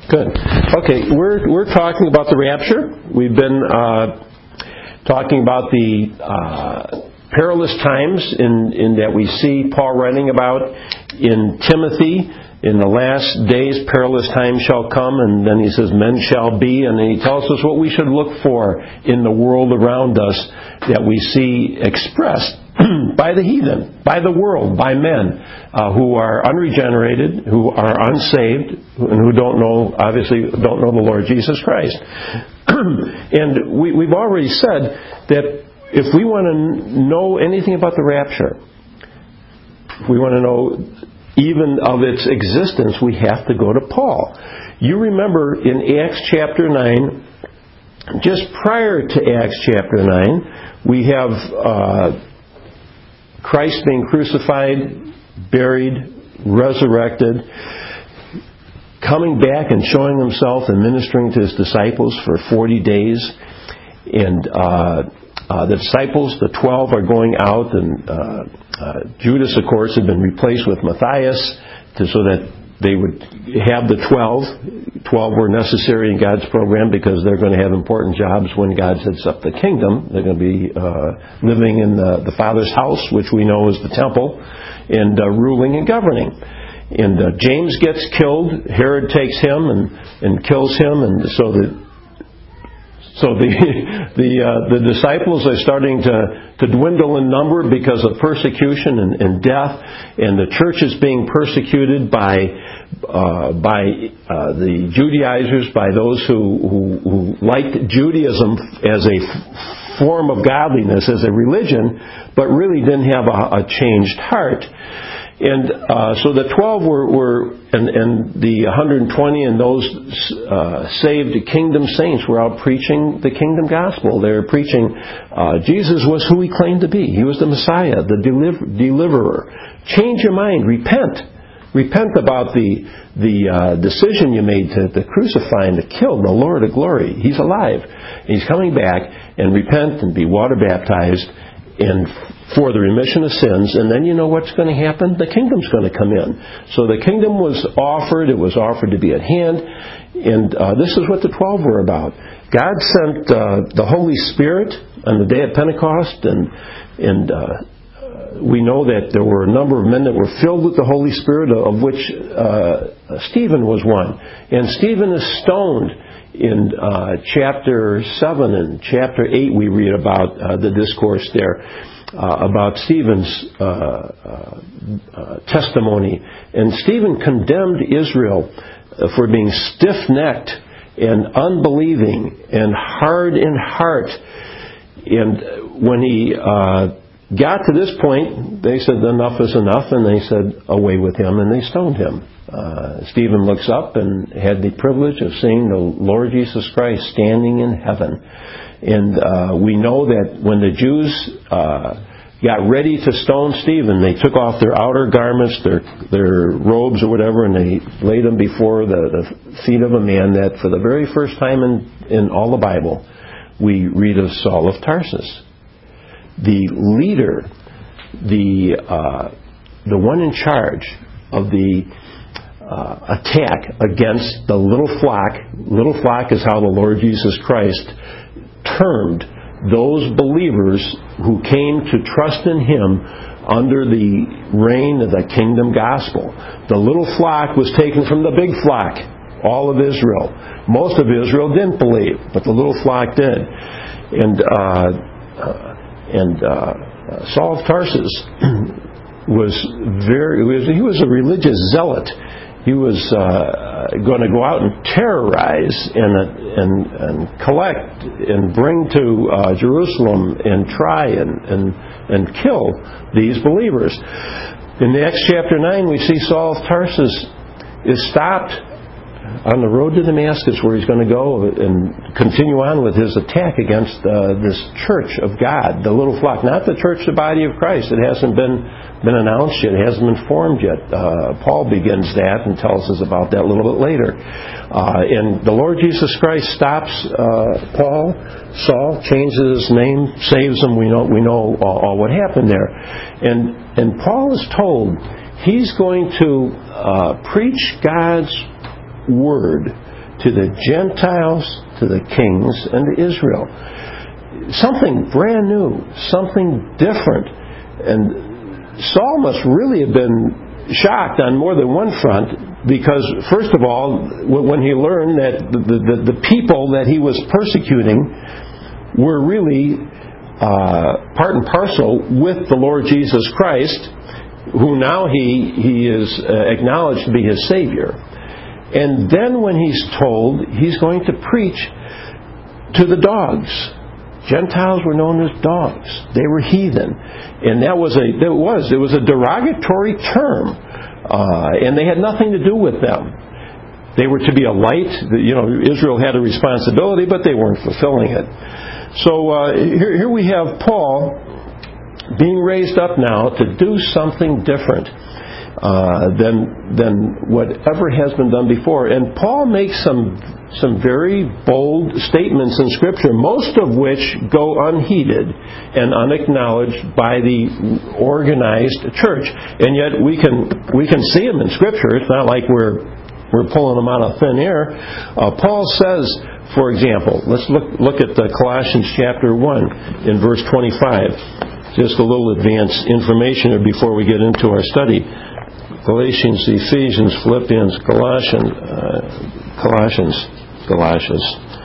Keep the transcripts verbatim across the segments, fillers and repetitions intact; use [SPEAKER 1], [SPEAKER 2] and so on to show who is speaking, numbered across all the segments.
[SPEAKER 1] Good. Okay, we're we're talking about the rapture. We've been uh, talking about the uh, perilous times in, in that we see Paul writing about in Timothy. In the last days, perilous times shall come, and then he says, men shall be, and then he tells us what we should look for in the world around us that we see expressed by the heathen, by the world, by men uh, who are unregenerated, who are unsaved, and who don't know, obviously, don't know the Lord Jesus Christ. And we, we've already said that if we want to know anything about the rapture, if we want to know even of its existence, we have to go to Paul. You remember in Acts chapter nine, just prior to Acts chapter nine, we have uh, Christ being crucified, buried, resurrected, coming back and showing himself and ministering to his disciples for forty days. And uh, uh, the disciples, the twelve, are going out, and uh, uh, Judas, of course, had been replaced with Matthias to, so that they would have the twelve. Twelve were necessary in God's program because they're going to have important jobs when God sets up the kingdom. They're going to be uh, living in the, the Father's house, which we know is the temple, and uh, ruling and governing. And uh, James gets killed. Herod takes him and, and kills him, and so the So the the uh, the disciples are starting to, to dwindle in number because of persecution and, and death, and the church is being persecuted by uh, by uh, the Judaizers, by those who, who, who liked Judaism as a f- form of godliness, as a religion, but really didn't have a, a changed heart. And uh, so the twelve were, were and, and the one hundred twenty and those uh, saved kingdom saints were out preaching the kingdom gospel. They were preaching uh, Jesus was who he claimed to be. He was the Messiah, the deliver, deliverer. Change your mind. Repent. Repent about the the uh, decision you made to, to crucify and to kill the Lord of glory. He's alive. He's coming back, and repent and be water baptized and for the remission of sins, and then you know what's going to happen? The kingdom's going to come in. So the kingdom was offered, it was offered to be at hand, and uh, this is what the twelve were about. God sent uh, the Holy Spirit on the day of Pentecost, and and uh, we know that there were a number of men that were filled with the Holy Spirit, of which uh, Stephen was one. And Stephen is stoned. In uh, chapter seven and chapter eight, we read about uh, the discourse there uh, about Stephen's uh, uh, uh, testimony. And Stephen condemned Israel for being stiff-necked and unbelieving and hard in heart. And when he uh, got to this point, they said, enough is enough, and they said, away with him, and they stoned him. Uh, Stephen looks up and had the privilege of seeing the Lord Jesus Christ standing in heaven. And uh, we know that when the Jews uh, got ready to stone Stephen, they took off their outer garments, their their robes or whatever, and they laid them before the, the feet of a man that for the very first time in, in all the Bible, we read of Saul of Tarsus. The leader, the uh, the one in charge of the Uh, attack against the little flock. Little flock is how the Lord Jesus Christ termed those believers who came to trust in Him under the reign of the kingdom gospel. The little flock was taken from the big flock, all of Israel. Most of Israel didn't believe, but the little flock did. And uh, uh, and uh, Saul of Tarsus was very he was a religious zealot. He was uh, going to go out and terrorize and and, and collect and bring to uh, Jerusalem and try and, and and kill these believers. In Acts chapter nine, we see Saul of Tarsus is stopped on the road to Damascus, where he's going to go and continue on with his attack against uh, this church of God, the little flock, not the church, the body of Christ. It hasn't been been announced yet. It hasn't been formed yet. Uh, Paul begins that and tells us about that a little bit later. Uh, and the Lord Jesus Christ stops uh, Paul, Saul, changes his name, saves him. We know we know all, all what happened there. And and Paul is told he's going to uh, preach God's Word to the Gentiles, to the kings, and to Israel. Something brand new, something different. And Saul must really have been shocked on more than one front, because first of all, when he learned that the, the, the people that he was persecuting were really uh, part and parcel with the Lord Jesus Christ, who now he, he is uh, acknowledged to be his Savior. And then when he's told he's going to preach to the dogs. Gentiles were known as dogs. They were heathen. And that was a, that was, it was a derogatory term. Uh, and they had nothing to do with them. They were to be a light. You know, Israel had a responsibility, but they weren't fulfilling it. So uh, here, here we have Paul being raised up now to do something different uh, than than whatever has been done before. And Paul makes some some very bold statements in Scripture, most of which go unheeded and unacknowledged by the organized church. And yet we can we can see them in Scripture. It's not like we're we're pulling them out of thin air. Uh, Paul says, for example, let's look look at the Colossians chapter one in verse twenty-five. Just a little advanced information here before we get into our study. Galatians, Ephesians, Philippians, Colossians, uh, Colossians, Colossians,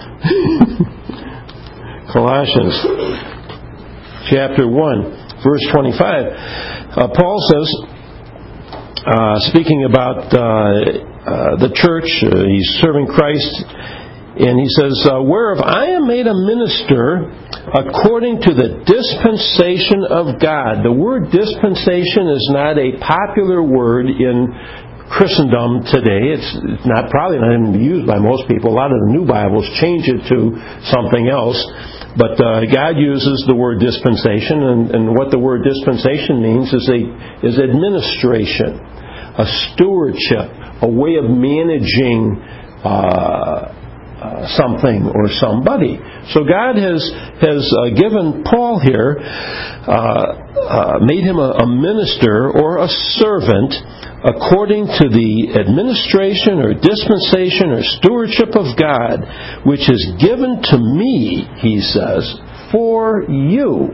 [SPEAKER 1] Colossians, chapter one, verse twenty-five. Uh, Paul says, uh, speaking about uh, uh, the church, uh, he's serving Christ, and he says, uh, whereof I am made a minister according to the dispensation of God. The word dispensation is not a popular word in Christendom today. It's not probably not even used by most people. A lot of the new Bibles change it to something else. But uh, God uses the word dispensation, and, and what the word dispensation means is a is administration, a stewardship, a way of managing uh, Uh, something or somebody. So God has has uh, given Paul here, uh, uh, made him a, a minister or a servant according to the administration or dispensation or stewardship of God, which is given to me, he says, for you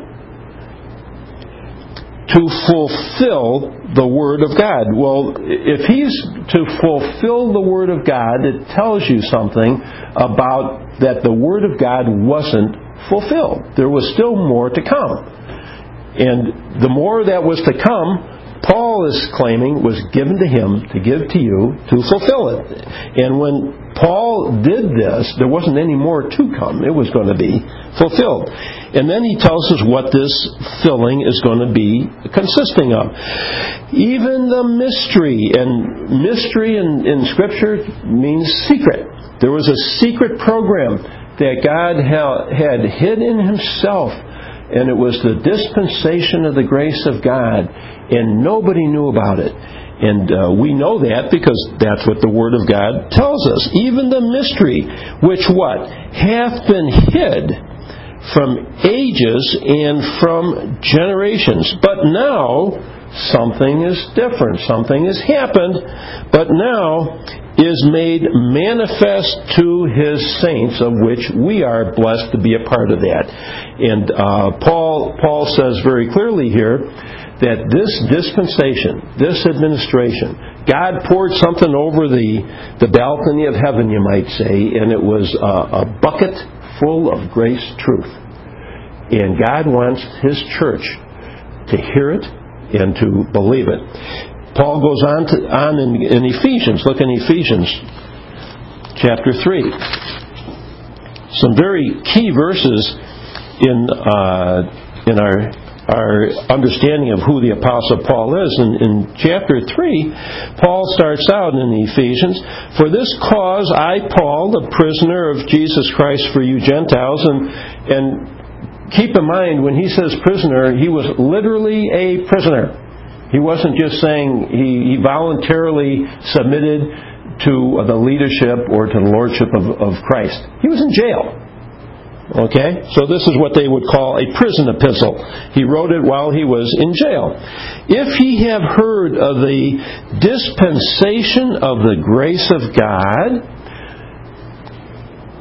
[SPEAKER 1] to fulfill the Word of God. Well, if he's to fulfill the Word of God, it tells you something about that the Word of God wasn't fulfilled. There was still more to come. And the more that was to come, Paul is claiming was given to him to give to you to fulfill it. And when Paul did this, there wasn't any more to come. It was going to be fulfilled. And then he tells us what this filling is going to be consisting of. Even the mystery, and mystery in, in Scripture means secret. There was a secret program that God had hid in Himself, and it was the dispensation of the grace of God, and nobody knew about it. And uh, we know that because that's what the Word of God tells us. Even the mystery, which what? Hath been hid from ages and from generations. But now, something is different. Something has happened, but now is made manifest to His saints, of which we are blessed to be a part of that. And uh, Paul, Paul says very clearly here that this dispensation, this administration, God poured something over the, the balcony of heaven, you might say, and it was a, a bucket full of grace truth. And God wants His church to hear it and to believe it. Paul goes on to, on in, in Ephesians. Look in Ephesians chapter three. Some very key verses in uh, in our our understanding of who the Apostle Paul is. In, in chapter three, Paul starts out in Ephesians, for this cause I, Paul, the prisoner of Jesus Christ for you Gentiles, and and keep in mind, when he says prisoner, he was literally a prisoner. He wasn't just saying he, he voluntarily submitted to the leadership or to the lordship of, of Christ. He was in jail. Okay? So this is what they would call a prison epistle. He wrote it while he was in jail. If ye have heard of the dispensation of the grace of God,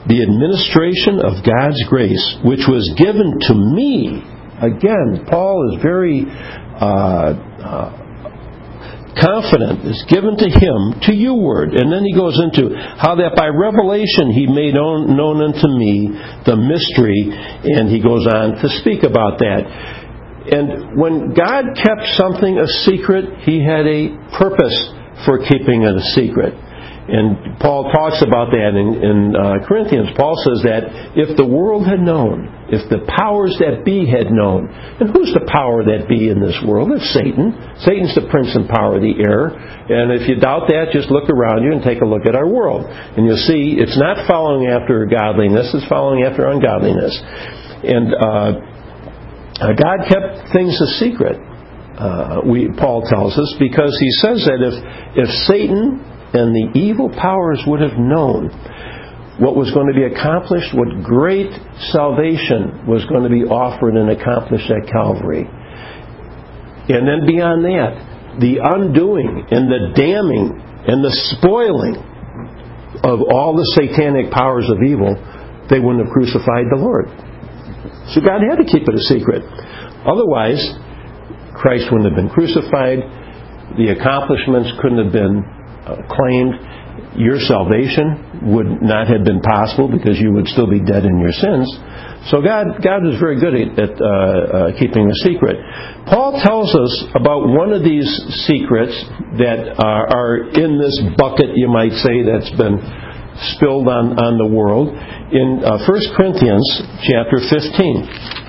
[SPEAKER 1] the administration of God's grace, which was given to me. Again, Paul is very uh, uh, confident. It's given to him, to you word. And then he goes into how that by revelation he made known, known unto me the mystery, and he goes on to speak about that. And when God kept something a secret, he had a purpose for keeping it a secret. And Paul talks about that in, in uh, Corinthians. Paul says that if the world had known, if the powers that be had known, and who's the power that be in this world? It's Satan. Satan's the prince and power of the air. And if you doubt that, just look around you and take a look at our world. And you'll see it's not following after godliness, it's following after ungodliness. And uh, God kept things a secret, uh, we, Paul tells us, because he says that if, if Satan and the evil powers would have known what was going to be accomplished, what great salvation was going to be offered and accomplished at Calvary. And then beyond that, the undoing and the damning and the spoiling of all the satanic powers of evil, they wouldn't have crucified the Lord. So God had to keep it a secret. Otherwise, Christ wouldn't have been crucified. The accomplishments couldn't have been claimed. Your salvation would not have been possible because you would still be dead in your sins. So God, God was very good at, at uh, uh, keeping a secret. Paul tells us about one of these secrets that are, are in this bucket, you might say, that's been spilled on, on the world in uh, First Corinthians chapter fifteen.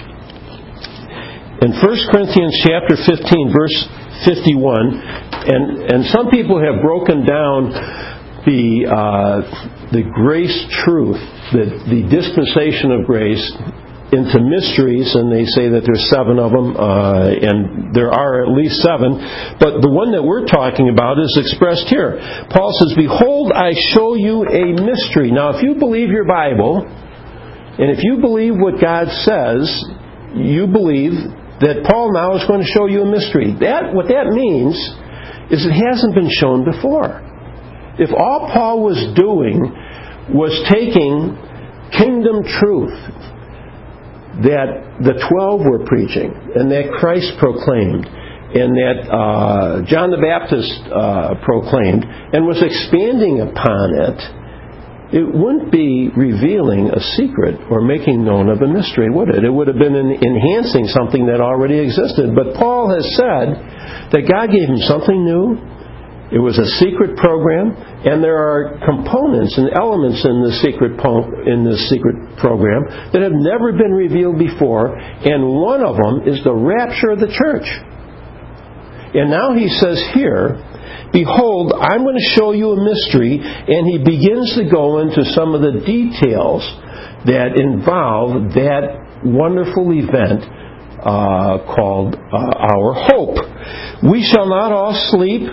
[SPEAKER 1] In First Corinthians chapter fifteen, verse fifty-one, and and some people have broken down the uh, the grace truth, the the dispensation of grace, into mysteries, and they say that there's seven of them, uh, and there are at least seven. But the one that we're talking about is expressed here. Paul says, "Behold, I show you a mystery." Now, if you believe your Bible, and if you believe what God says, you believe that Paul now is going to show you a mystery. That what that means is it hasn't been shown before. If all Paul was doing was taking kingdom truth that the twelve were preaching and that Christ proclaimed and that uh, John the Baptist uh, proclaimed and was expanding upon it, it wouldn't be revealing a secret or making known of a mystery, would it? It would have been enhancing something that already existed. But Paul has said that God gave him something new. It was a secret program, and there are components and elements in the secret po- in this secret program that have never been revealed before, and one of them is the rapture of the church. And now he says here, "Behold, I'm going to show you a mystery," and he begins to go into some of the details that involve that wonderful event uh, called uh, our hope. "We shall not all sleep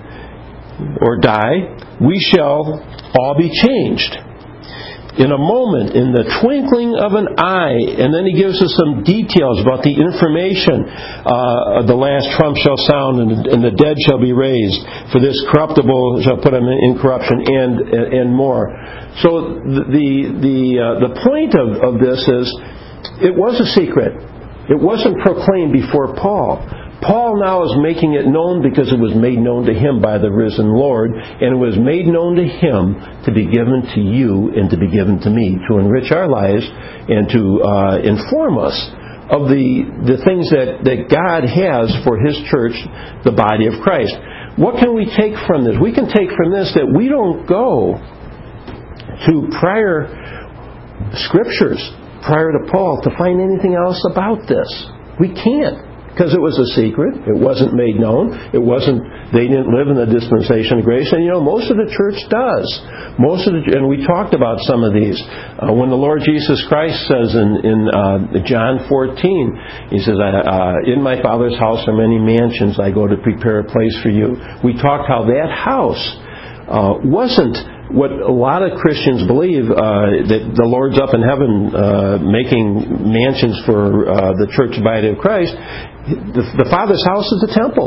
[SPEAKER 1] or die, we shall all be changed. In a moment, in the twinkling of an eye," and then he gives us some details about the information. Uh, the last trump shall sound, and, and the dead shall be raised. For this corruptible shall put them in corruption, and and more. So the the uh, the point of, of this is, it was a secret. It wasn't proclaimed before Paul. Paul now is making it known because it was made known to him by the risen Lord, and it was made known to him to be given to you and to be given to me, to enrich our lives and to uh, inform us of the, the things that, that God has for His church, the body of Christ. What can we take from this? We can take from this that we don't go to prior scriptures, prior to Paul, to find anything else about this. We can't. Because it was a secret. It wasn't made known. It wasn't, they didn't live in the dispensation of grace. And you know, most of the church does. Most of the, and we talked about some of these. Uh, when the Lord Jesus Christ says in, in uh, John fourteen, He says, uh, "In my Father's house are many mansions. I go to prepare a place for you." We talked how that house uh, wasn't what a lot of Christians believe, uh, that the Lord's up in heaven uh, making mansions for uh, the church body of Christ. The, the Father's house is the temple.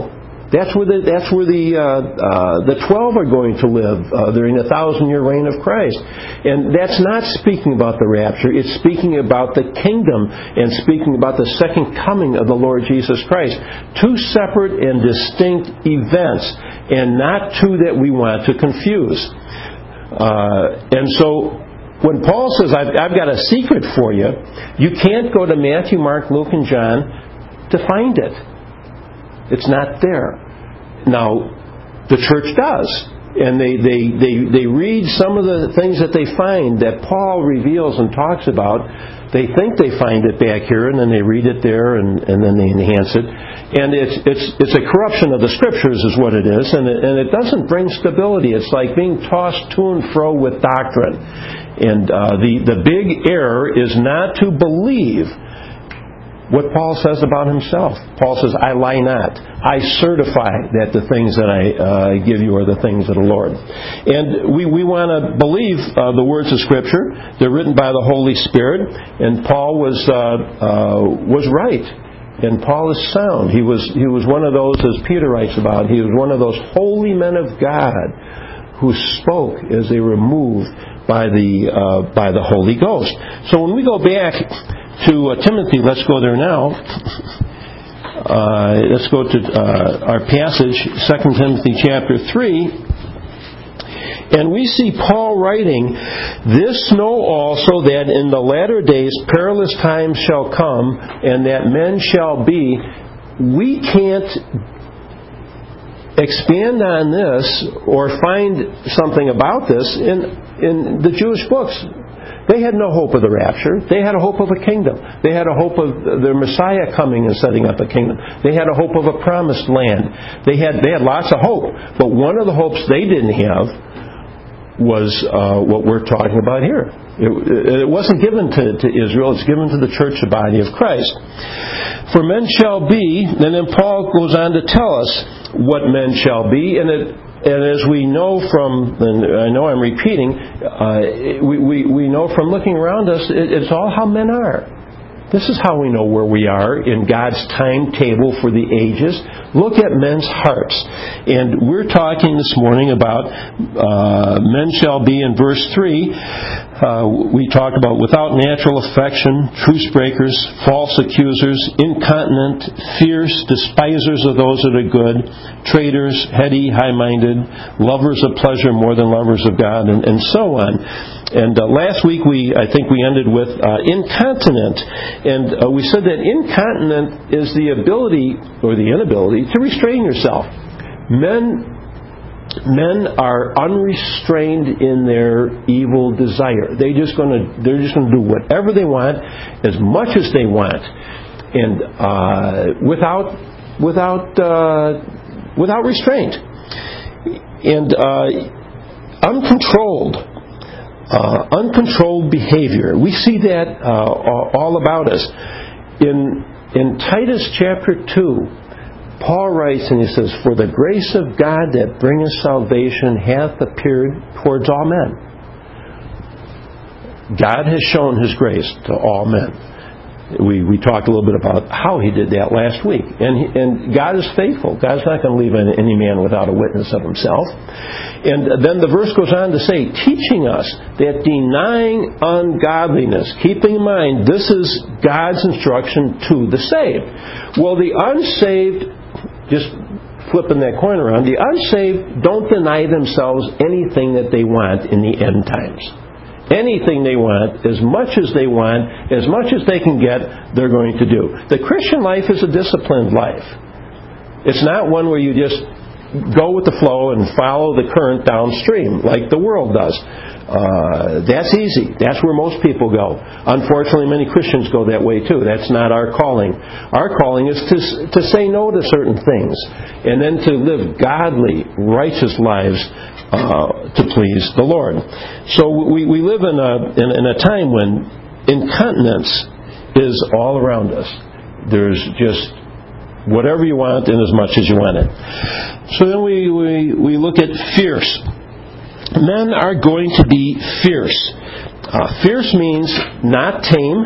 [SPEAKER 1] That's where the that's where the uh, uh, the twelve are going to live uh, during the thousand-year reign of Christ, and that's not speaking about the rapture. It's speaking about the kingdom and speaking about the second coming of the Lord Jesus Christ. Two separate and distinct events, and not two that we want to confuse. Uh, and so, when Paul says, I've, "I've got a secret for you," you can't go to Matthew, Mark, Luke, and John to find it. It's not there. Now, the church does. And they, they, they, they read some of the things that they find that Paul reveals and talks about. They think they find it back here, and then they read it there, and, and then they enhance it. And it's, it's, it's a corruption of the Scriptures is what it is. And it, and it doesn't bring stability. It's like being tossed to and fro with doctrine. And uh, the, the big error is not to believe what Paul says about himself. Paul says, "I lie not. I certify that the things that I uh, give you are the things of the Lord." And we, we want to believe uh, the words of Scripture. They're written by the Holy Spirit. And Paul was uh, uh, was right. And Paul is sound. He was he was one of those, as Peter writes about, he was one of those holy men of God who spoke as they were moved by the uh, by the Holy Ghost. So when we go back to uh, Timothy, let's go there now. Uh, let's go to uh, our passage, Second Timothy chapter three. And we see Paul writing, "This know also that in the latter days perilous times shall come, and that men shall be." We can't expand on this or find something about this in, in the Jewish books. They had no hope of the rapture. They had a hope of a kingdom. They had a hope of their Messiah coming and setting up a kingdom. They had a hope of a promised land. They had they had lots of hope. But one of the hopes they didn't have was uh, what we're talking about here. It, it wasn't given to, to Israel. It's given to the church, the body of Christ. "For men shall be," and then Paul goes on to tell us what men shall be, and it And as we know from, and I know I'm repeating, uh, we, we, we know from looking around us, it, it's all how men are. This is how we know where we are in God's timetable for the ages. Look at men's hearts. And we're talking this morning about uh, men shall be in verse three. Uh, we talk about without natural affection, truce breakers, false accusers, incontinent, fierce, despisers of those that are good, traitors, heady, high-minded, lovers of pleasure more than lovers of God, and, and so on. And uh, last week we, I think we ended with uh, incontinent. And uh, we said that incontinent is the ability, or the inability, to restrain yourself. Men Men are unrestrained in their evil desire. They just going to they're just going to do whatever they want, as much as they want, and uh, without without uh, without restraint, and uh, uncontrolled, uh, uncontrolled behavior. We see that uh, all about us in in Titus chapter two. Paul writes and he says, "For the grace of God that bringeth salvation hath appeared towards all men." God has shown His grace to all men. We we talked a little bit about how He did that last week. And he, and God is faithful. God's not going to leave any man without a witness of Himself. And then the verse goes on to say, teaching us that denying ungodliness, keeping in mind this is God's instruction to the saved. Well, the unsaved, just flipping that coin around, the unsaved don't deny themselves anything that they want in the end times. Anything they want, as much as they want, as much as they can get, they're going to do. The Christian life is a disciplined life. It's not one where you just go with the flow and follow the current downstream like the world does. Uh, that's easy. That's where most people go. Unfortunately, many Christians go that way too. That's not our calling. Our calling is to to say no to certain things, and then to live godly, righteous lives uh, to please the Lord. So we we live in a in, in a time when incontinence is all around us. There's just whatever you want and as much as you want it. So then we we, we look at fierce. Men are going to be fierce. Uh, fierce means not tame.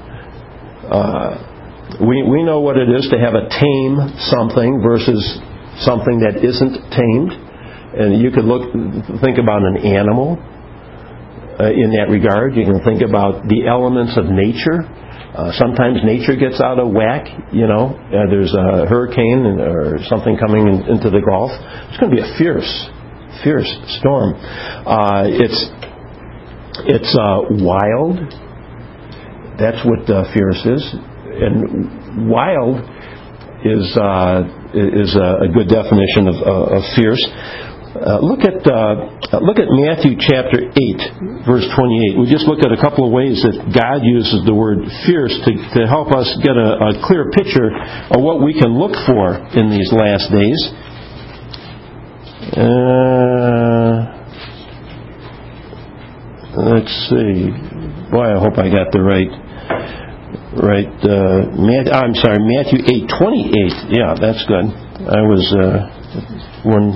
[SPEAKER 1] Uh, we we know what it is to have a tame something versus something that isn't tamed. And you could look, think about an animal uh, in that regard. You can think about the elements of nature. Uh, sometimes nature gets out of whack. You know, uh, there's a hurricane or something coming in, into the Gulf. It's going to be a fierce, fierce storm. Uh, it's it's uh, wild. That's what uh, fierce is. And wild is uh, is a good definition of, uh, of fierce. Uh, look at uh, look at Matthew chapter eight, verse twenty-eight. We just looked at a couple of ways that God uses the word fierce to, to help us get a, a clear picture of what we can look for in these last days. Uh, let's see. Boy, I hope I got the right. Right, uh, Matt, I'm sorry, Matthew eight twenty-eight. Yeah, that's good. I was uh, one.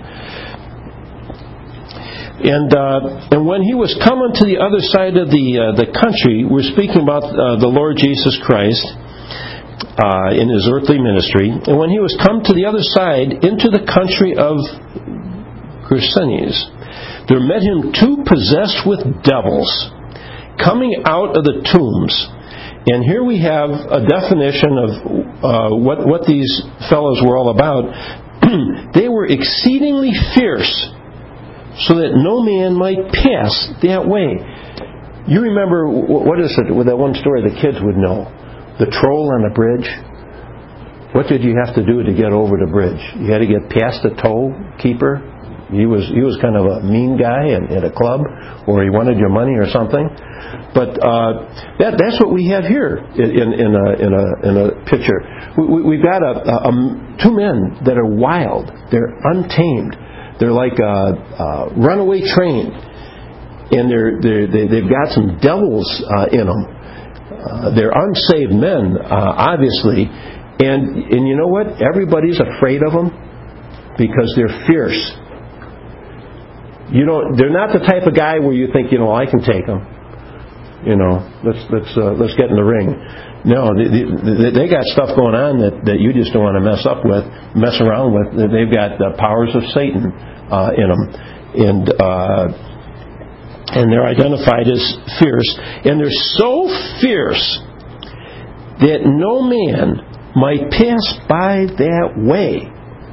[SPEAKER 1] And uh, and when he was coming to the other side of the uh, the country, we're speaking about uh, the Lord Jesus Christ uh, in his earthly ministry. And when he was come to the other side into the country of Gergesenes, there met him two possessed with devils, coming out of the tombs. And here we have a definition of uh, what, what these fellows were all about. They were exceedingly fierce, so that no man might pass that way. You remember, what is it, with that one story the kids would know? The troll on the bridge? What did you have to do to get over the bridge? You had to get past the toll keeper. He was he was kind of a mean guy in, in a club, or he wanted your money or something. But uh, that that's what we have here in in a in a in a picture. We, we've got a, a, a two men that are wild. They're untamed. They're like a, a runaway train, and they're, they're they they've got some devils uh, in them. Uh, they're unsaved men, uh, obviously, and and you know what? Everybody's afraid of them because they're fierce. You don't. They're not the type of guy where you think, you know, I can take them. You know, let's let's uh, let's get in the ring. No, they, they, they got stuff going on that, that you just don't want to mess up with, mess around with. They've got the powers of Satan uh, in them, and uh, and they're identified as fierce, and they're so fierce that no man might pass by that way.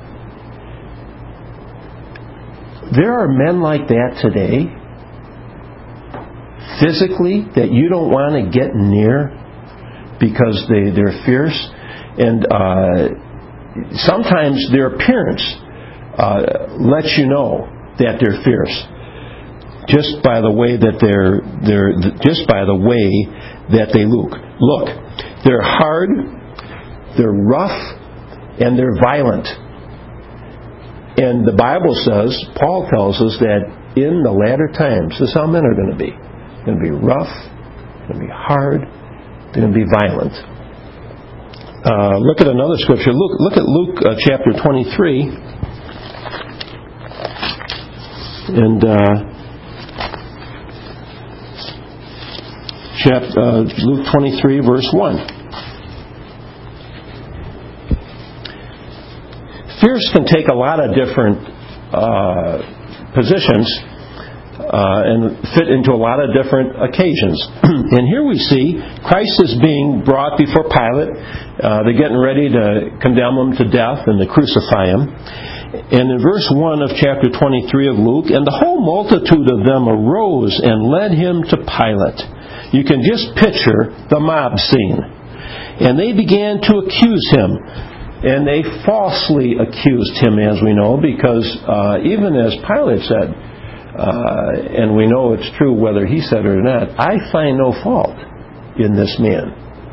[SPEAKER 1] There are men like that today, physically, that you don't want to get near because they, they're fierce. And uh, sometimes their appearance uh, lets you know that they're fierce. Just by the way that they're, they're just by the way that they look. Look, they're hard, they're rough, and they're violent. And the Bible says, Paul tells us that in the latter times, this is how men are going to be. They're going to be rough, they're going to be hard, they're going to be violent. Uh, look at another scripture. Look, look at Luke uh, chapter twenty-three. And uh, chap, uh, Luke twenty-three, verse one. Fierce can take a lot of different uh, positions uh, and fit into a lot of different occasions. And here we see Christ is being brought before Pilate. Uh, they're getting ready to condemn him to death and to crucify him. And in verse one of chapter twenty-three of Luke, and the whole multitude of them arose and led him to Pilate. You can just picture the mob scene. And they began to accuse him. And they falsely accused him, as we know, because uh, even as Pilate said, uh, and we know it's true whether he said it or not, I find no fault in this man.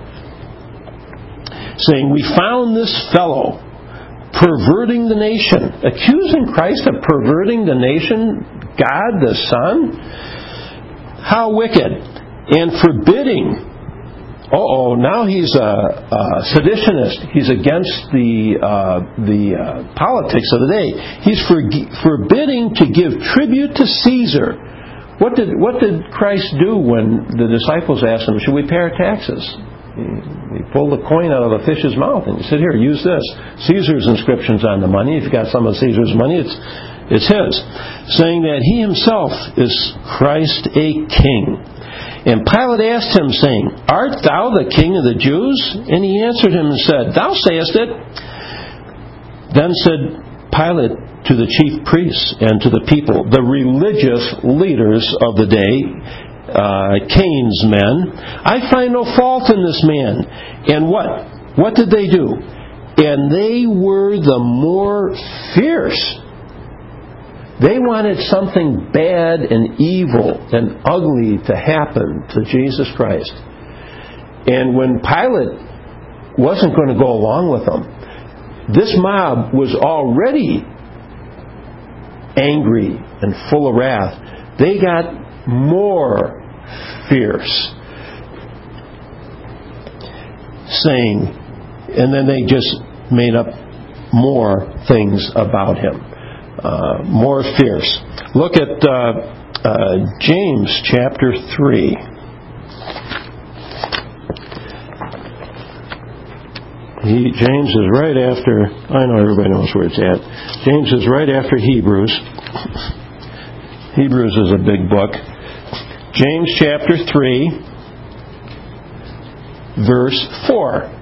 [SPEAKER 1] Saying, we found this fellow perverting the nation, accusing Christ of perverting the nation, God the Son. How wicked. And forbidding. Uh-oh, now he's a, a seditionist. He's against the uh, the uh, politics of the day. He's for, forbidding to give tribute to Caesar. What did what did Christ do when the disciples asked him, should we pay our taxes? He pulled a coin out of a fish's mouth and he said, here, use this. Caesar's inscription's on the money. If you've got some of Caesar's money, it's, it's his. Saying that he himself is Christ a king. And Pilate asked him, saying, art thou the king of the Jews? And he answered him and said, thou sayest it. Then said Pilate to the chief priests and to the people, the religious leaders of the day, Uh, Cain's men, I find no fault in this man. And what? What did they do? And they were the more fierce. They wanted something bad and evil and ugly to happen to Jesus Christ. And when Pilate wasn't going to go along with them, this mob was already angry and full of wrath. They got more fierce, saying, and then they just made up more things about him, uh, more fierce. Look at uh, uh, James chapter three. He, James is right after, I know everybody knows where it's at. James is right after Hebrews. Hebrews is a big book. James chapter three, verse four.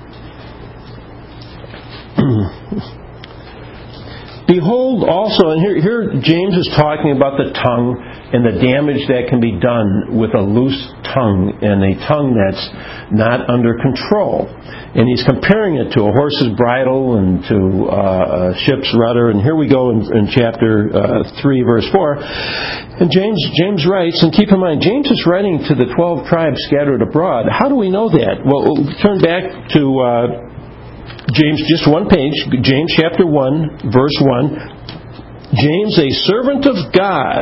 [SPEAKER 1] Behold also, and here, here James is talking about the tongue and the damage that can be done with a loose tongue and a tongue that's not under control. And he's comparing it to a horse's bridle and to uh, a ship's rudder. And here we go in, in chapter uh, three, verse four. And James James writes, and keep in mind, James is writing to the twelve tribes scattered abroad. How do we know that? Well, we'll turn back to uh, James, just one page, James chapter one, verse one. James, a servant of God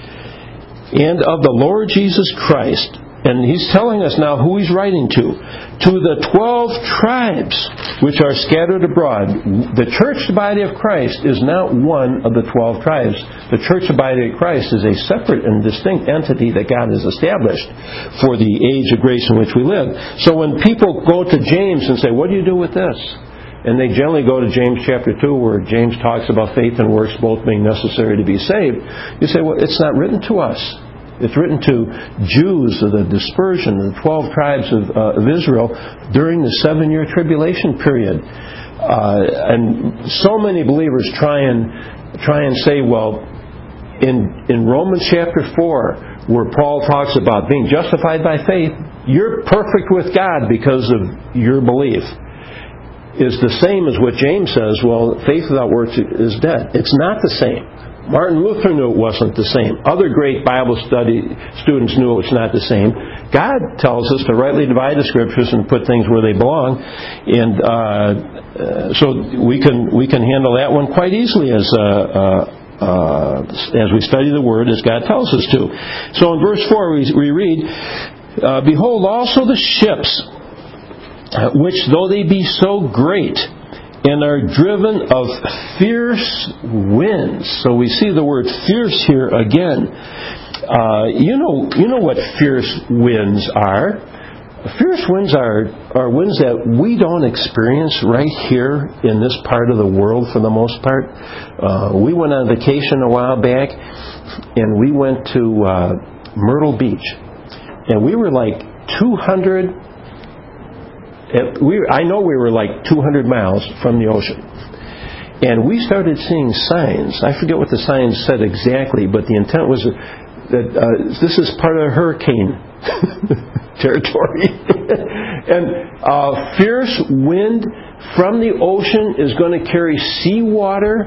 [SPEAKER 1] and of the Lord Jesus Christ. And he's telling us now who he's writing to. To the twelve tribes which are scattered abroad. The church body of Christ is not one of the twelve tribes. The church body of Christ is a separate and distinct entity that God has established for the age of grace in which we live. So when people go to James and say, what do you do with this? And they generally go to James chapter two, where James talks about faith and works both being necessary to be saved. You say, well, it's not written to us. It's written to Jews of the dispersion of the twelve tribes of, uh, of Israel during the seven-year tribulation period. Uh, and so many believers try and try and say, well, in in Romans chapter four, where Paul talks about being justified by faith, you're perfect with God because of your belief, is the same as what James says, well, faith without works is dead. It's not the same. Martin Luther knew it wasn't the same. Other great Bible study students knew it's not the same. God tells us to rightly divide the Scriptures and put things where they belong, and uh, uh, so we can we can handle that one quite easily as uh, uh, uh, as we study the Word as God tells us to. So in verse four we, we read, uh, "Behold also the ships, which though they be so great, and are driven of fierce winds." So we see the word fierce here again. Uh, you know, you know what fierce winds are. Fierce winds are, are winds that we don't experience right here in this part of the world for the most part. Uh, we went on vacation a while back, and we went to uh, Myrtle Beach. And we were like two hundred... We, I know we were like two hundred miles from the ocean. And we started seeing signs. I forget what the signs said exactly, but the intent was that uh, this is part of hurricane territory. And uh, fierce wind from the ocean is going to carry seawater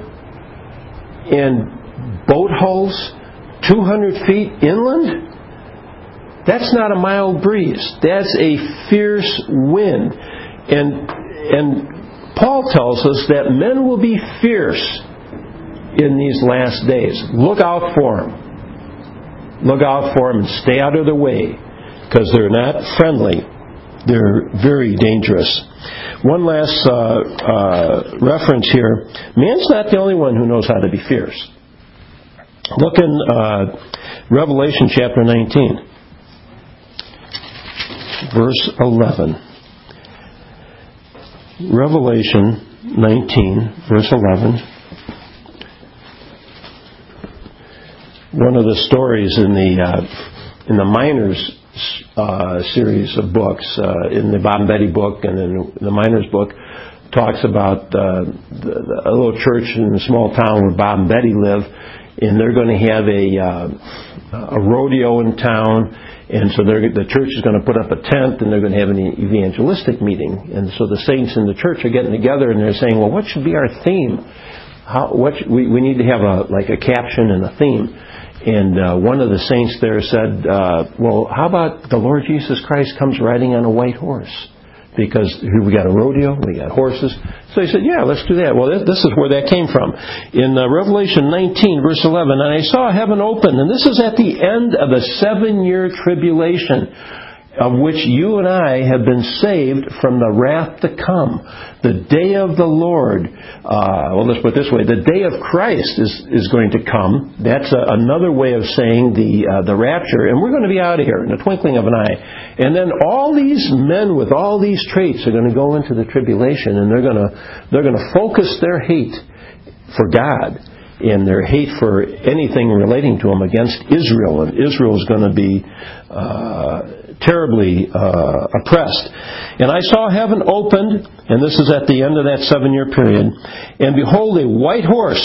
[SPEAKER 1] and boat hulls two hundred feet inland. That's not a mild breeze. That's a fierce wind. And and Paul tells us that men will be fierce in these last days. Look out for them. Look out for them and stay out of their way, because they're not friendly. They're very dangerous. One last uh, uh, reference here. Man's not the only one who knows how to be fierce. Look in uh, Revelation chapter nineteen. Verse eleven. Revelation nineteen, verse eleven. One of the stories in the uh, in the Miners uh, series of books, uh, in the Bob and Betty book and in the Miners book, talks about uh, the, the, a little church in a small town where Bob and Betty live, and they're going to have a uh, a rodeo in town, and so they're, the church is going to put up a tent, and they're going to have an evangelistic meeting, and so the saints in the church are getting together, and they're saying, well, what should be our theme? How, what should, we, we need to have a like a caption and a theme. And uh, one of the saints there said, uh, well, how about the Lord Jesus Christ comes riding on a white horse? Because here we got a rodeo, we got horses. So he said, yeah, let's do that. Well, this is where that came from. In uh, Revelation nineteen, verse eleven, and I saw heaven open, and this is at the end of a seven-year tribulation, of which you and I have been saved from the wrath to come. The day of the Lord, uh, well, let's put it this way, the day of Christ is, is going to come. That's a, another way of saying the uh, the rapture. And we're going to be out of here in the twinkling of an eye. And then all these men with all these traits are going to go into the tribulation, and they're going to they're going to focus their hate for God and their hate for anything relating to them against Israel. And Israel is going to be Uh, terribly uh, oppressed. And I saw heaven opened, and this is at the end of that seven-year period, and behold, a white horse,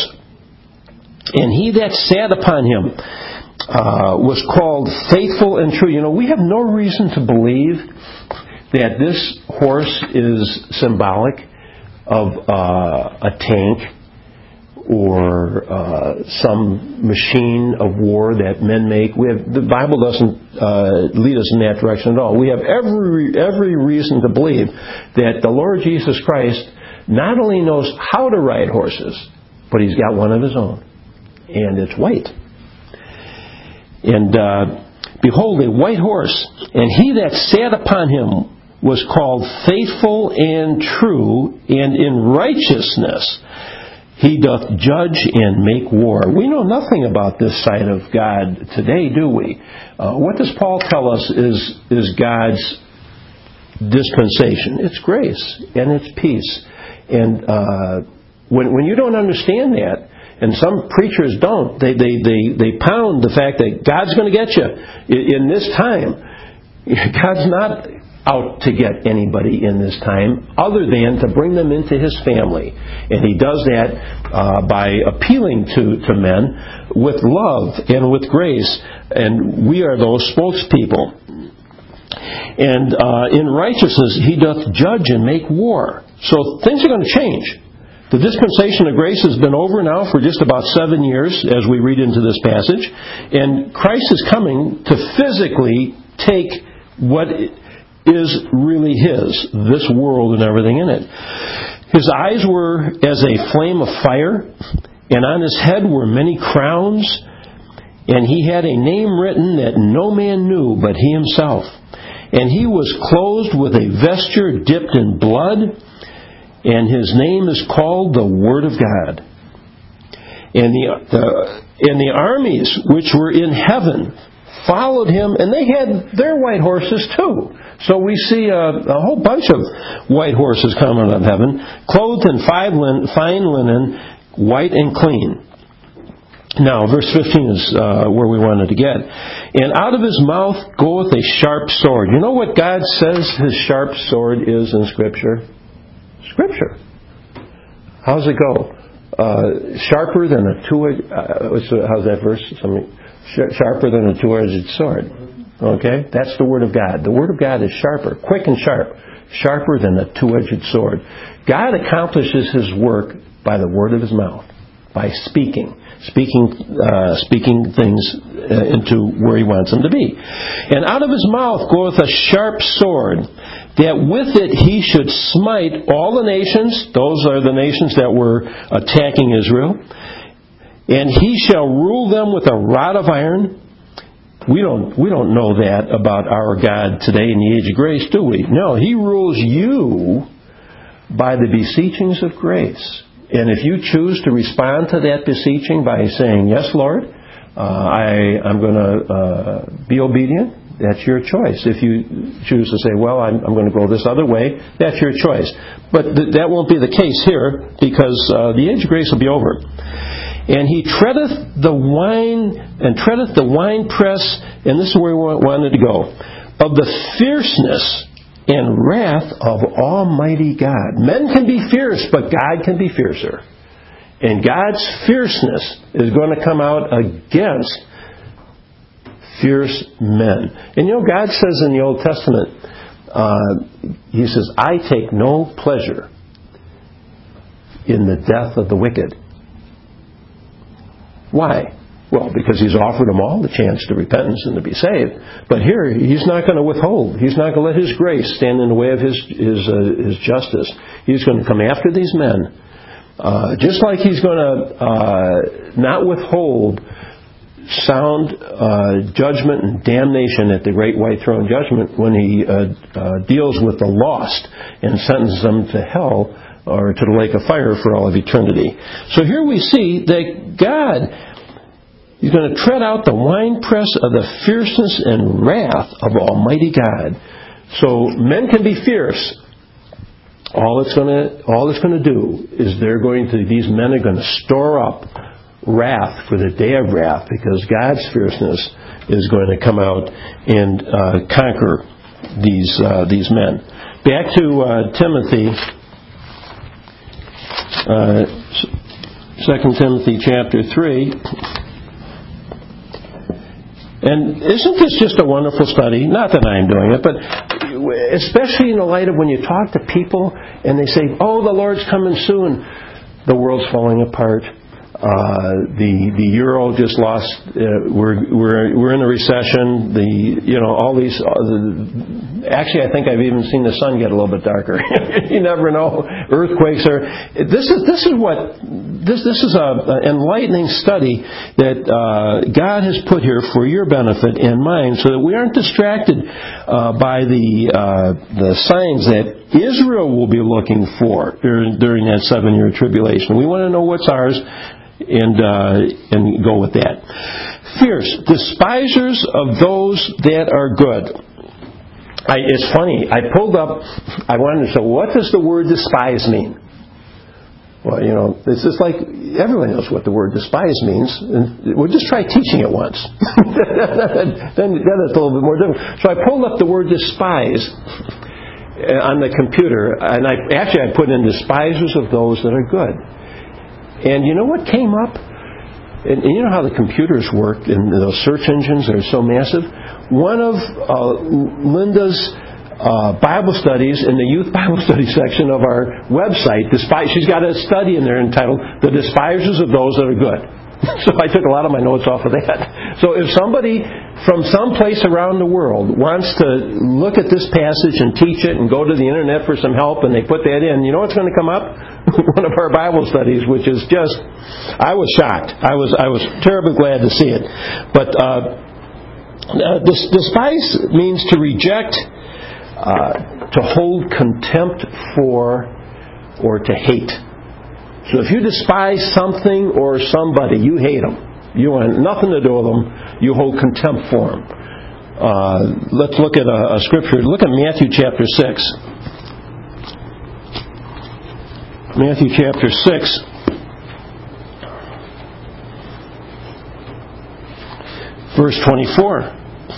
[SPEAKER 1] and he that sat upon him uh, was called Faithful and True. You know, we have no reason to believe that this horse is symbolic of uh, a tank or uh, some machine of war that men make. We have, the Bible doesn't uh, lead us in that direction at all. We have every every reason to believe that the Lord Jesus Christ not only knows how to ride horses, but He's got one of His own, and it's white. And uh, behold, a white horse, and he that sat upon him was called Faithful and True, and in righteousness He doth judge and make war. We know nothing about this side of God today, do we? Uh, what does Paul tell us is, is God's dispensation? It's grace and it's peace. And uh, when, when you don't understand that, and some preachers don't, they, they, they, they pound the fact that God's going to get you in this time. God's not out to get anybody in this time other than to bring them into His family. And He does that uh, by appealing to, to men with love and with grace. And we are those spokespeople. And uh, in righteousness He doth judge and make war. So things are going to change. The dispensation of grace has been over now for just about seven years as we read into this passage. And Christ is coming to physically take what is really His, this world and everything in it. His eyes were as a flame of fire, and on His head were many crowns, and He had a name written that no man knew but He Himself. And He was clothed with a vesture dipped in blood, and His name is called the Word of God. And the, the, and the armies which were in heaven followed Him, and they had their white horses too. So we see a, a whole bunch of white horses coming out of heaven, clothed in fine linen, white and clean. Now, verse fifteen is uh, where we wanted to get. And out of His mouth goeth a sharp sword. You know what God says His sharp sword is in Scripture? Scripture. How's it go? Uh, sharper than a two-edged... Uh, how's that verse? Somebody, sharper than a two-edged sword. Okay? That's the Word of God. The Word of God is sharper, quick and sharp, sharper than a two-edged sword. God accomplishes His work by the word of His mouth, by speaking, speaking, uh, speaking things uh, into where He wants them to be. And out of His mouth goeth a sharp sword, that with it He should smite all the nations. Those are the nations that were attacking Israel. And He shall rule them with a rod of iron. We don't we don't know that about our God today in the age of grace, do we? No, He rules you by the beseechings of grace. And if you choose to respond to that beseeching by saying, yes, Lord, uh, I, I'm going to uh, be obedient, that's your choice. If you choose to say, well, I'm, I'm going to go this other way, that's your choice. But th- that won't be the case here, because uh, the age of grace will be over. And he treadeth the wine, and treadeth the winepress, and this is where we wanted to go, of the fierceness and wrath of Almighty God. Men can be fierce, but God can be fiercer. And God's fierceness is going to come out against fierce men. And you know, God says in the Old Testament, uh, He says, I take no pleasure in the death of the wicked. Why? Well, because He's offered them all the chance to repentance and to be saved. But here, He's not going to withhold. He's not going to let His grace stand in the way of His His, uh, his justice. He's going to come after these men. Uh, just like He's going to uh, not withhold sound uh, judgment and damnation at the great white throne judgment when He uh, uh, deals with the lost and sentences them to hell or to the lake of fire for all of eternity. So here we see that God, He's going to tread out the winepress of the fierceness and wrath of Almighty God. So men can be fierce. All it's going to all it's going to do is they're going to these men are going to store up wrath for the day of wrath, because God's fierceness is going to come out and uh, conquer these uh, these men. Back to uh, Timothy. Uh, Second Timothy chapter three. And isn't this just a wonderful study? Not that I'm doing it, but especially in the light of when you talk to people and they say, oh, the Lord's coming soon. The world's falling apart. Uh, the the euro just lost. Uh, we're we're we're in a recession. The you know all these. Uh, the, actually, I think I've even seen the sun get a little bit darker. You never know. Earthquakes are. This is this is what this this is a an enlightening study that uh, God has put here for your benefit and mine, so that we aren't distracted uh, by the uh, the signs that Israel will be looking for during, during that seven year tribulation. We want to know what's ours. And uh, and go with that. Fierce, despisers of those that are good. I, it's funny. I pulled up. I wanted to say, what does the word despise mean? Well, you know, it's just like everyone knows what the word despise means. And we'll just try teaching it once. then, then it's a little bit more difficult. So I pulled up the word despise on the computer, and I actually I put in despisers of those that are good. And you know what came up? And, and you know how the computers work and those search engines are so massive? One of uh, Linda's uh, Bible studies in the youth Bible study section of our website, despise, she's got a study in there entitled The Despisers of Those That Are Good. So I took a lot of my notes off of that. So if somebody from some place around the world wants to look at this passage and teach it and go to the internet for some help and they put that in, you know what's going to come up? One of our Bible studies, which is just, I was shocked. I was I was terribly glad to see it. But uh, uh, this, despise means to reject, uh, to hold contempt for, or to hate. So if you despise something or somebody, you hate them. You want nothing to do with them. You hold contempt for them. Uh, let's look at a, a scripture. Look at Matthew chapter six. Matthew chapter six. Verse twenty-four.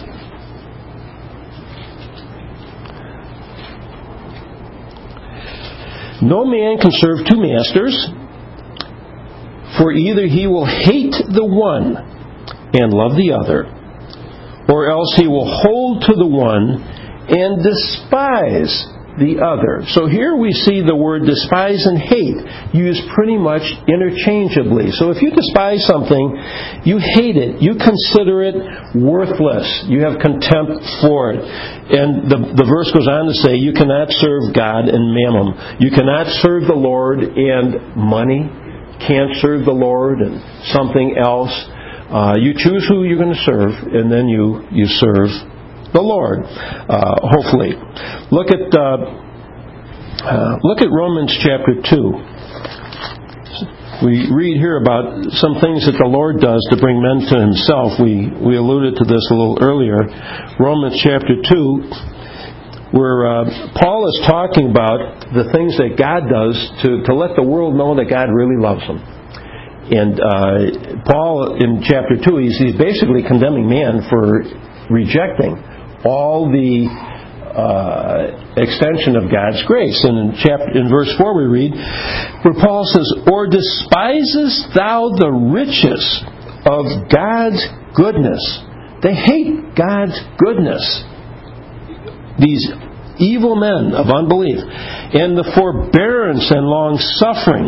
[SPEAKER 1] No man can serve two masters, for either he will hate the one and love the other, or else he will hold to the one and despise the other. So here we see the word despise and hate used pretty much interchangeably. So if you despise something, you hate it. You consider it worthless. You have contempt for it. And the, the verse goes on to say, you cannot serve God and mammon. You cannot serve the Lord and money. Can't serve the Lord and something else. Uh, you choose who you're going to serve, and then you, you serve the Lord, uh, hopefully. Look at uh, uh, look at Romans chapter two. we read here about some things that the Lord does to bring men to Himself. We we alluded to this a little earlier. Romans chapter two, where uh, Paul is talking about the things that God does to, to let the world know that God really loves them. And uh, Paul, in chapter two, he's, he's basically condemning man for rejecting all the uh, extension of God's grace. And in, chapter, in verse four we read, where Paul says, "Or despisest thou the riches of God's goodness?" They hate God's goodness. These evil men of unbelief. "And the forbearance and long-suffering,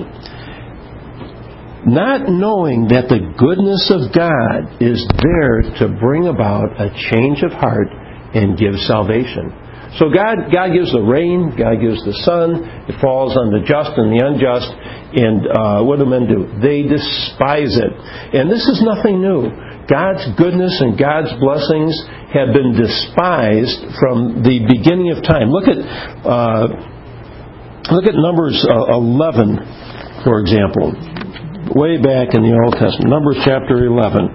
[SPEAKER 1] not knowing that the goodness of God is there to bring about a change of heart and give salvation." So God, God gives the rain, God gives the sun, it falls on the just and the unjust, and uh, what do men do? They despise it. And this is nothing new. God's goodness and God's blessings have been despised from the beginning of time. Look at uh, look at Numbers uh, eleven, for example. Way back in the Old Testament, Numbers chapter eleven,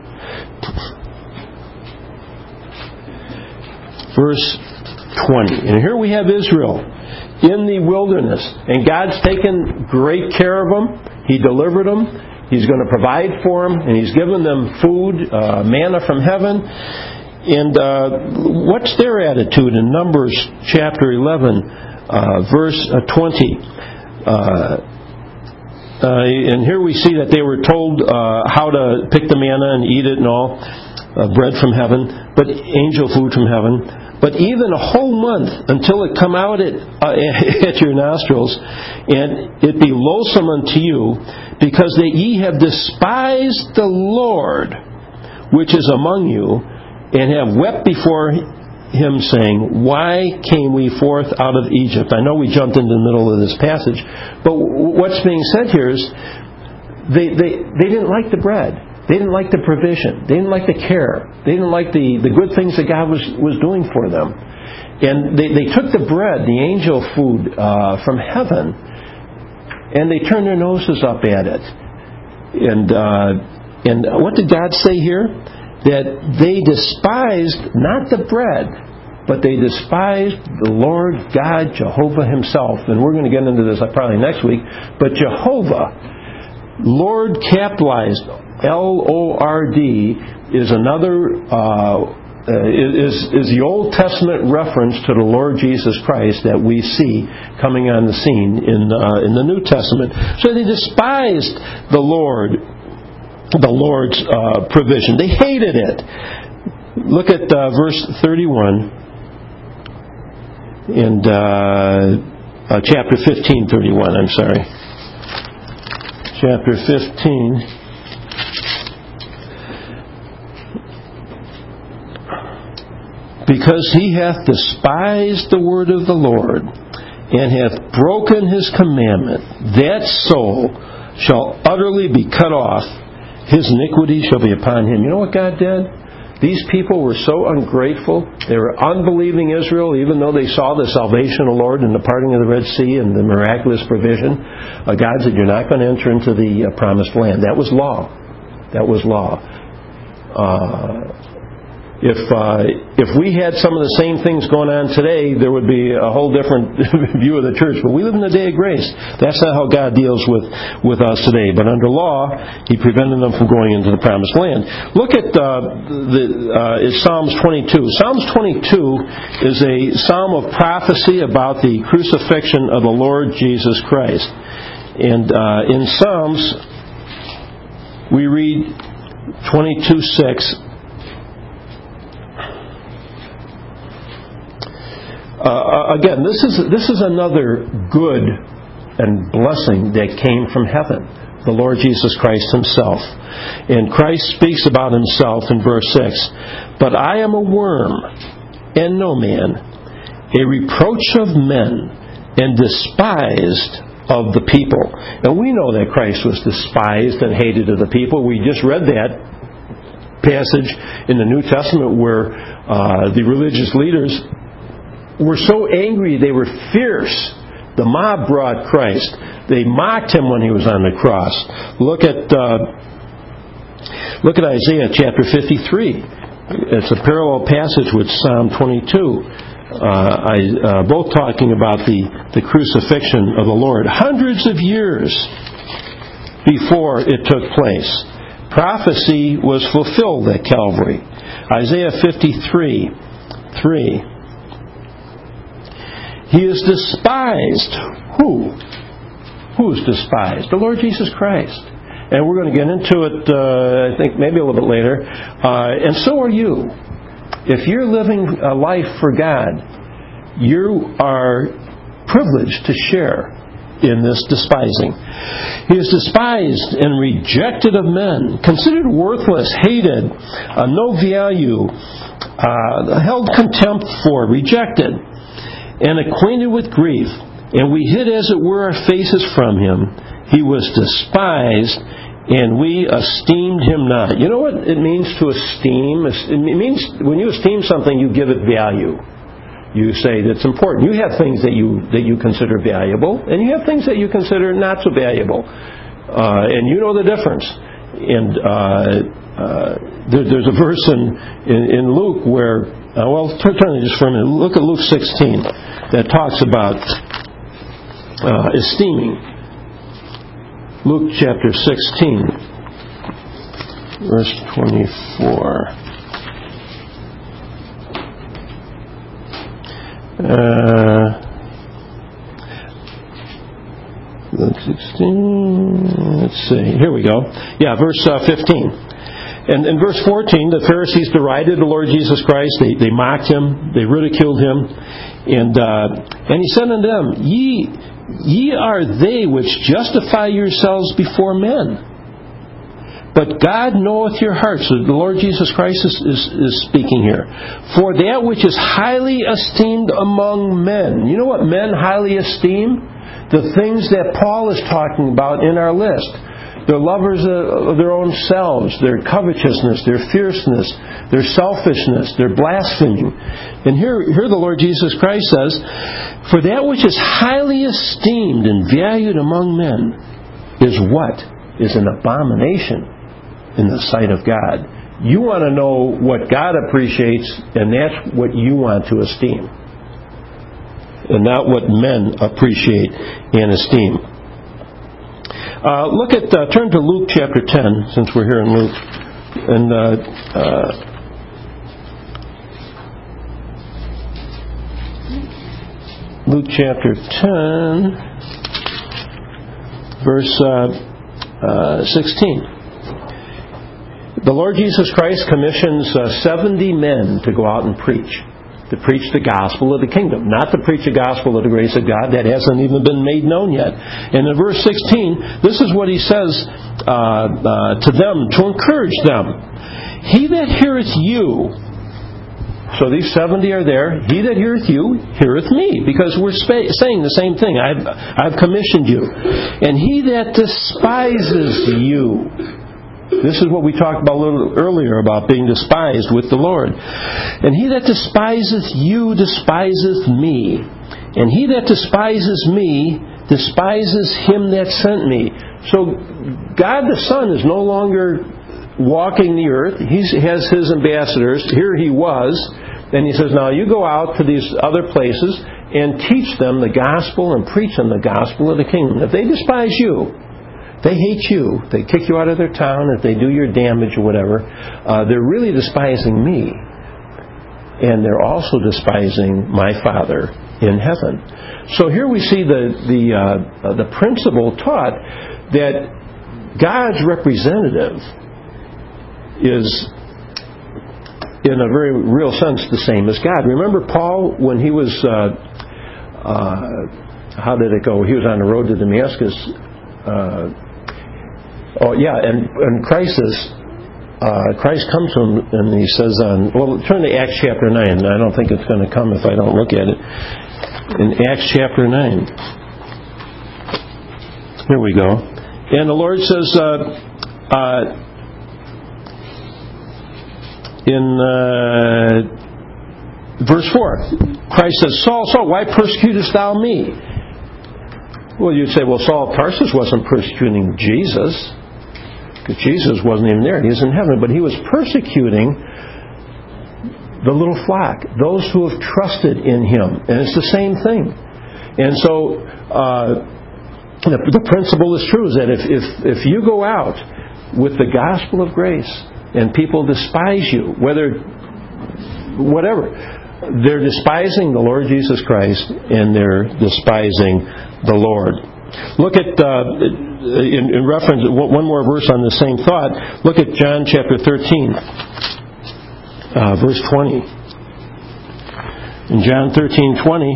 [SPEAKER 1] verse twenty. And here we have Israel in the wilderness, and God's taken great care of them. He delivered them. He's going to provide for them, and He's given them food, uh, manna from heaven. And uh, what's their attitude in Numbers chapter eleven, uh, verse twenty? Uh, Uh, and here we see that they were told uh, how to pick the manna and eat it and all, uh, bread from heaven, but angel food from heaven. But even a whole month until it come out at, uh, at your nostrils, and it be loathsome unto you, because that ye have despised the Lord, which is among you, and have wept before Him, saying, "Why came we forth out of Egypt?" I know we jumped into the middle of this passage, but what's being said here is they, they, they didn't like the bread. They didn't like the provision. They didn't like the care. They didn't like the, the good things that God was, was doing for them. And they, they took the bread, the angel food uh, from heaven, and they turned their noses up at it. And, uh, and what did God say here? That they despised not the bread, but they despised the Lord God, Jehovah Himself. And we're going to get into this probably next week. But Jehovah, Lord capitalized, L O R D, is another, uh, is, is the Old Testament reference to the Lord Jesus Christ that we see coming on the scene in, uh, in the New Testament. So they despised the Lord, the Lord's uh, provision. They hated it. Look at uh, verse thirty-one and uh, uh, chapter fifteen, thirty-one. I'm sorry. Chapter fifteen. "Because he hath despised the word of the Lord, and hath broken His commandment, that soul shall utterly be cut off. His iniquity shall be upon him." You know what God did? These people were so ungrateful. They were unbelieving Israel, even though they saw the salvation of the Lord and the parting of the Red Sea and the miraculous provision. Uh, God said, "You're not going to enter into the uh, promised land." That was law. That was law. Uh, If uh, if we had some of the same things going on today, there would be a whole different view of the church. But we live in the day of grace. That's not how God deals with, with us today. But under law, He prevented them from going into the promised land. Look at uh, the uh, is Psalms twenty-two. Psalms twenty-two is a psalm of prophecy about the crucifixion of the Lord Jesus Christ. And uh, in Psalms, we read twenty-two six. Uh, again, this is this is another good and blessing that came from heaven, the Lord Jesus Christ Himself. And Christ speaks about Himself in verse six. "But I am a worm, and no man, a reproach of men, and despised of the people." And we know that Christ was despised and hated of the people. We just read that passage in the New Testament where uh, the religious leaders were so angry, they were fierce. The mob brought Christ. They mocked him when he was on the cross. Look at uh, look at Isaiah chapter fifty-three. It's a parallel passage with Psalm twenty-two. Uh, I, uh, both talking about the, the crucifixion of the Lord. Hundreds of years before it took place, prophecy was fulfilled at Calvary. Isaiah fifty-three, three. He is despised. Who? Who's despised? The Lord Jesus Christ. And we're going to get into it, uh, I think, maybe a little bit later. Uh, and so are you. If you're living a life for God, you are privileged to share in this despising. He is despised and rejected of men, considered worthless, hated, uh, no value, uh, held contempt for, rejected, and acquainted with grief. And we hid, as it were, our faces from him. He was despised, and we esteemed him not. You know what it means to esteem? It means when you esteem something, you give it value. You say that's important. You have things that you that you consider valuable, and you have things that you consider not so valuable. Uh, and you know the difference. And uh, uh, there, there's a verse in, in, in Luke where, uh, well, turn, turn just for a minute. Look at Luke sixteen that talks about uh, esteeming. Luke chapter sixteen, verse twenty-four. Uh, Luke sixteen, let's see, here we go. Yeah, verse uh, fifteen. And in verse fourteen, the Pharisees derided the Lord Jesus Christ. They, they mocked him. They ridiculed him. And uh, and he said unto them, Ye, ye are they which justify yourselves before men. But God knoweth your hearts. So the Lord Jesus Christ is, is, is speaking here. For that which is highly esteemed among men. You know what men highly esteem? The things that Paul is talking about in our list. They're lovers of their own selves, their covetousness, their fierceness, their selfishness, their blaspheming. And here, here the Lord Jesus Christ says, For that which is highly esteemed and valued among men is what? Is an abomination in the sight of God. You want to know what God appreciates, and that's what you want to esteem, and not what men appreciate and esteem. Uh, look at uh, turn to Luke chapter ten, since we're here in Luke, and uh, uh, Luke chapter ten, verse uh, uh, sixteen. The Lord Jesus Christ commissions uh, seventy men to go out and preach. To preach the gospel of the kingdom. Not to preach the gospel of the grace of God. That hasn't even been made known yet. And in verse sixteen, this is what he says uh, uh, to them, to encourage them. He that heareth you, so these seventy are there, he that heareth you, heareth me. Because we're spa- saying the same thing. I've, I've commissioned you. And he that despises you, this is what we talked about a little earlier about being despised with the Lord. And he that despiseth you despiseth me. And he that despises me despises him that sent me. So God the Son is no longer walking the earth. He has his ambassadors. Here he was. And he says, now you go out to these other places and teach them the gospel and preach them the gospel of the kingdom. If they despise you, they hate you, they kick you out of their town, if they do your damage or whatever, uh, they're really despising me. And they're also despising my Father in heaven. So here we see the the, uh, the principle taught that God's representative is, in a very real sense, the same as God. Remember Paul, when he was, uh, uh, how did it go? He was on the road to Damascus. Uh, Oh yeah, and and Christ is, uh, Christ comes to him and he says on, well, turn to Acts chapter nine. I don't think it's going to come if I don't look at it. In Acts chapter nine, here we go, and the Lord says uh, uh, in uh, verse four, Christ says, Saul, Saul, why persecutest thou me? Well, you'd say, well, Saul of Tarsus wasn't persecuting Jesus, because Jesus wasn't even there. He was in heaven. But he was persecuting the little flock, those who have trusted in him. And it's the same thing. And so uh, the, the principle is true, is that if, if, if you go out with the gospel of grace and people despise you, whether, whatever, they're despising the Lord Jesus Christ and they're despising the Lord. Look at, uh, in, in reference, one more verse on the same thought. Look at John chapter thirteen. Uh, verse twenty. In John thirteen twenty,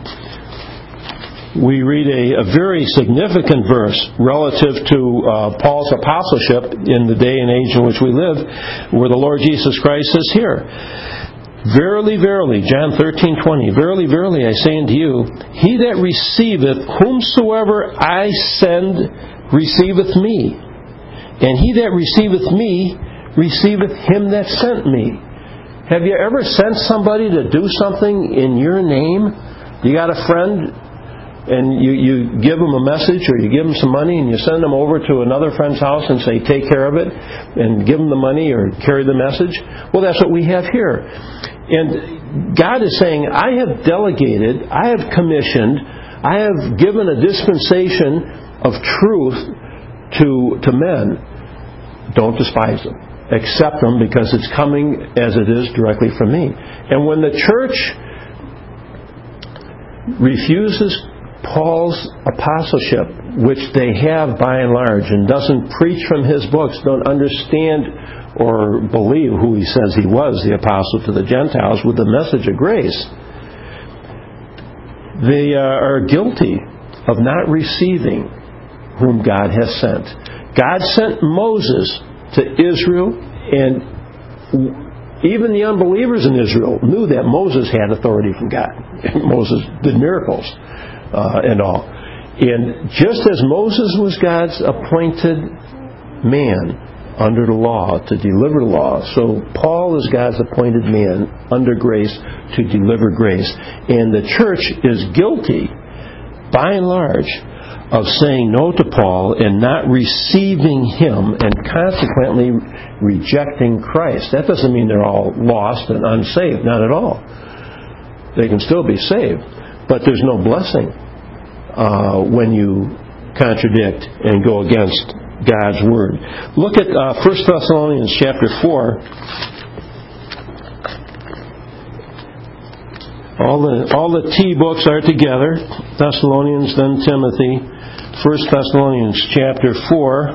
[SPEAKER 1] we read a, a very significant verse relative to uh, Paul's apostleship in the day and age in which we live, where the Lord Jesus Christ says here, "Verily, verily," John thirteen twenty, "Verily, verily, I say unto you, he that receiveth whomsoever I send receiveth me, and he that receiveth me receiveth him that sent me." Have you ever sent somebody to do something in your name? You got a friend and you, you give them a message or you give them some money and you send them over to another friend's house and say, take care of it, and give them the money or carry the message? Well, that's what we have here. And God is saying, I have delegated, I have commissioned, I have given a dispensation of truth to, to men. Don't despise them. Accept them, because it's coming as it is directly from me. And when the church refuses Paul's apostleship, which they have by and large, and doesn't preach from his books, don't understand or believe who he says he was, the apostle to the Gentiles, with the message of grace, they uh, are guilty of not receiving whom God has sent. God sent Moses to Israel, and even the unbelievers in Israel knew that Moses had authority from God. Moses did miracles uh, and all. And just as Moses was God's appointed man under the law to deliver the law, so Paul is God's appointed man under grace to deliver grace. And the church is guilty, by and large, of saying no to Paul and not receiving him, and consequently rejecting Christ. That doesn't mean they're all lost and unsaved. Not at all. They can still be saved. But there's no blessing uh, when you contradict and go against God's Word. Look at uh, First Thessalonians chapter four. All the, all the T books are together. Thessalonians, then Timothy. First Thessalonians chapter four.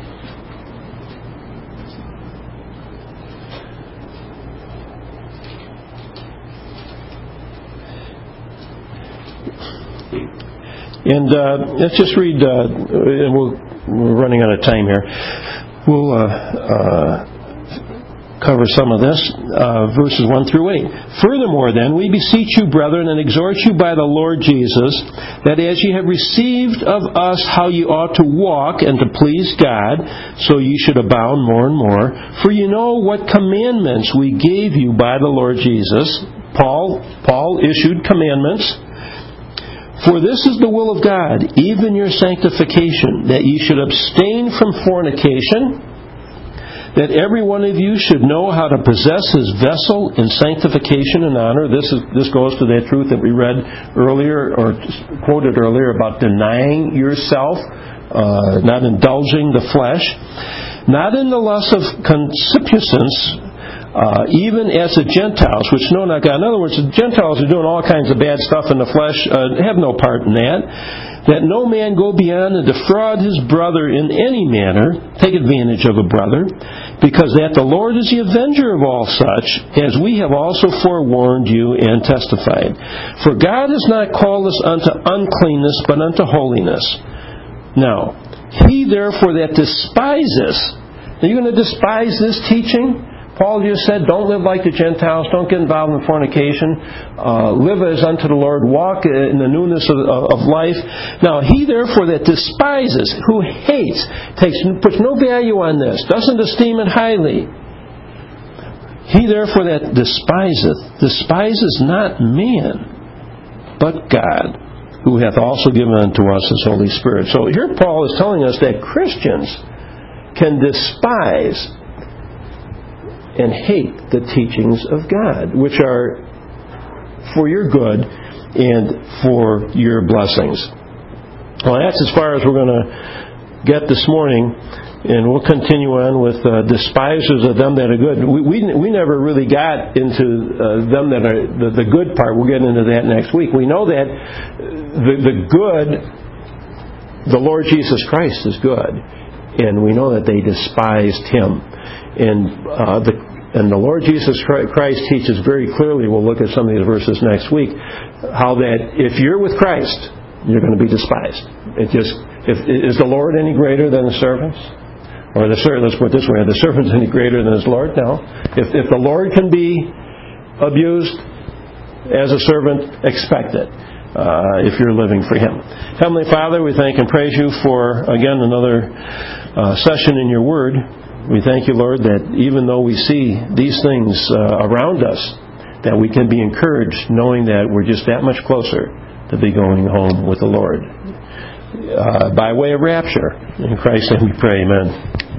[SPEAKER 1] And uh, let's just read, uh, and we'll, we're running out of time here. We'll uh, uh, cover some of this, uh, verses one through eight. "Furthermore, then, we beseech you, brethren, and exhort you by the Lord Jesus, that as ye have received of us how ye ought to walk and to please God, so ye should abound more and more. For you know what commandments we gave you by the Lord Jesus." Paul, Paul issued commandments. "For this is the will of God, even your sanctification, that ye should abstain from fornication, that every one of you should know how to possess his vessel in sanctification and honor." This is this goes to that truth that we read earlier, or quoted earlier, about denying yourself, uh, not indulging the flesh, "not in the lust of concupiscence, uh, even as the Gentiles, which know not God." In other words, the Gentiles are doing all kinds of bad stuff in the flesh, uh, have no part in that. "That no man go beyond and defraud his brother in any manner," take advantage of a brother, "because that the Lord is the avenger of all such, as we have also forewarned you and testified. For God has not called us unto uncleanness, but unto holiness. Now, he therefore that despises," are you going to despise this teaching? Paul just said, don't live like the Gentiles, don't get involved in fornication, uh, live as unto the Lord, walk in the newness of, of life. "Now he therefore that despises," who hates, takes, puts no value on this, doesn't esteem it highly. "He therefore that despiseth, despises not man, but God, who hath also given unto us His Holy Spirit. So here Paul is telling us that Christians can despise and hate the teachings of God, which are for your good and for your blessings. Well, that's as far as we're going to get this morning. And we'll continue on with uh, despisers of them that are good. We we, we never really got into uh, them that are the, the good part. We'll get into that next week. We know that the, the good, the Lord Jesus Christ is good. And we know that they despised Him. And uh, the and the Lord Jesus Christ teaches very clearly, we'll look at some of these verses next week, how that if you're with Christ, you're going to be despised. It just if, is the Lord any greater than the servants? Or the servant, let's put it this way, are the servants any greater than his Lord? No. If, if the Lord can be abused as a servant, expect it uh, if you're living for Him. Heavenly Father, we thank and praise You for, again, another uh, session in Your Word. We thank You, Lord, that even though we see these things uh, around us, that we can be encouraged knowing that we're just that much closer to be going home with the Lord. Uh, by way of rapture. In Christ's name we pray, amen.